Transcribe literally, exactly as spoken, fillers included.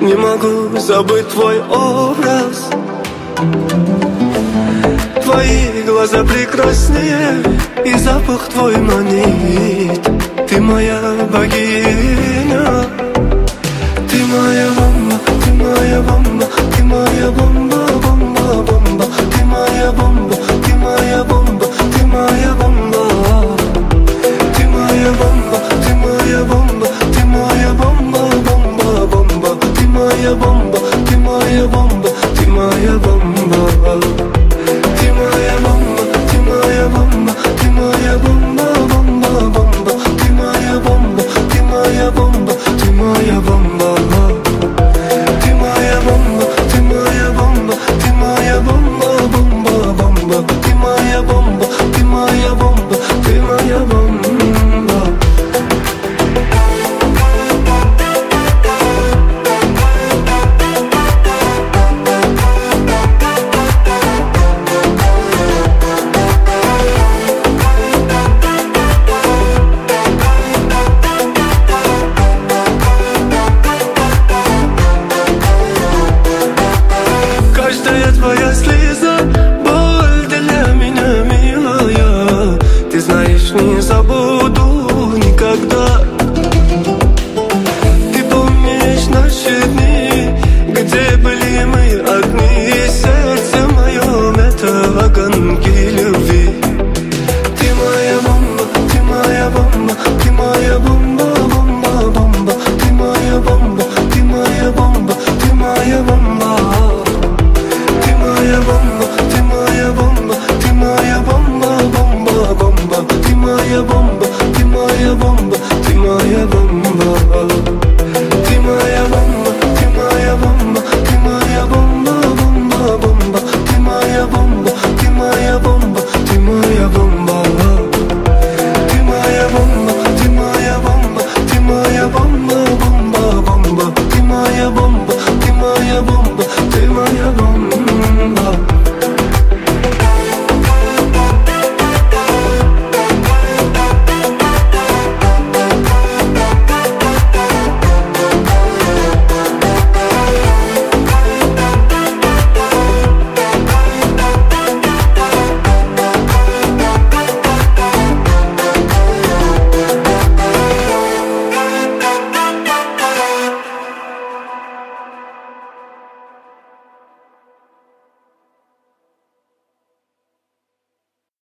не могу забыть твой образ. Твои глаза прекраснее, и запах твой манит. Ты моя богиня. Ты моя бомба, ты моя бомба, ты моя бомба, бомба, бомба. Ты моя бомба, ты моя бомба, ты моя бомба. Ты моя бомба, ты моя бомба, ты моя бомба, бомба, бомба. Ты моя бомба, ты моя бомба, ты моя бомба. Ты моя бомба, ты моя бомба, ты моя бомба, бомба, бомба. Ты моя бомба, ты моя бомба, ты моя бомба. Ты моя бомба, ты моя бомба, ты моя бомба, бомба, бомба. Ты моя бомба, ты моя бомба, ты моя бомба. Каждая твоя слеза — боль для меня, милая. Ты знаешь, не забуду никогда. Ты помнишь наши дни, где были мы одни, и сердце моем — это огоньки любви. Ты моя бомба, ты моя бомба, ты моя бомба, бомба, бомба. Ты моя бомба, ты моя бомба, ты моя бомба. Ты моя бомба, ты моя бомба, ты моя бомба, бомба, бомба. Ты моя бомба, ты моя бомба, ты моя бомба.